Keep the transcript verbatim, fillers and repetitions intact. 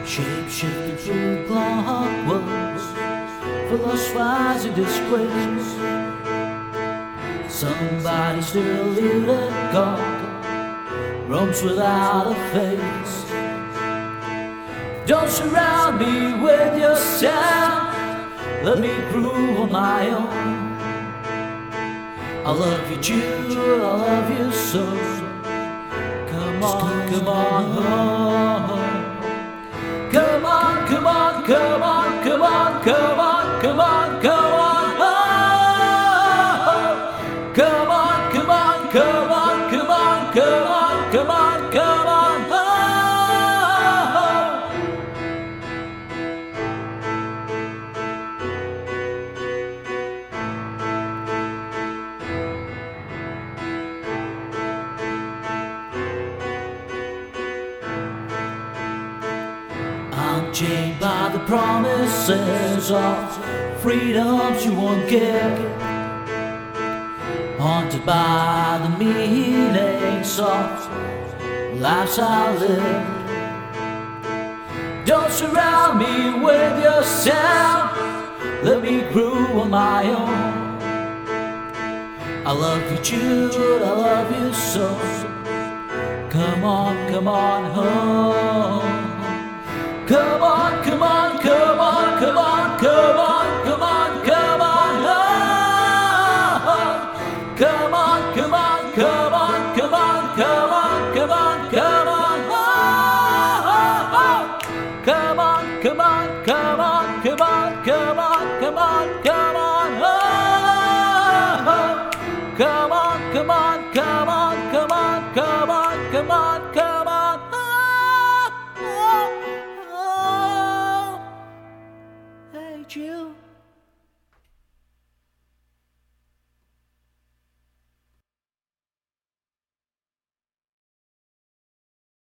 Shape-shifting through clockworks, philosophizing disgrace. Somebody still eluded God, roams without a face. Don't surround me with your sound, let me prove on my own. I love you, Jude, I love you so. Come on, come on home. Come on, come on, come on, come on, come on, come on, come on home. Come on, come on, come on, come on, come on, come on, come on home. I'm chained by the promises of freedoms you won't get, haunted by the meanings of lives I live. Don't surround me with your sound, let me groove on my own. I love you, Jude, I love you so. Come on, come on home. Come on, come on.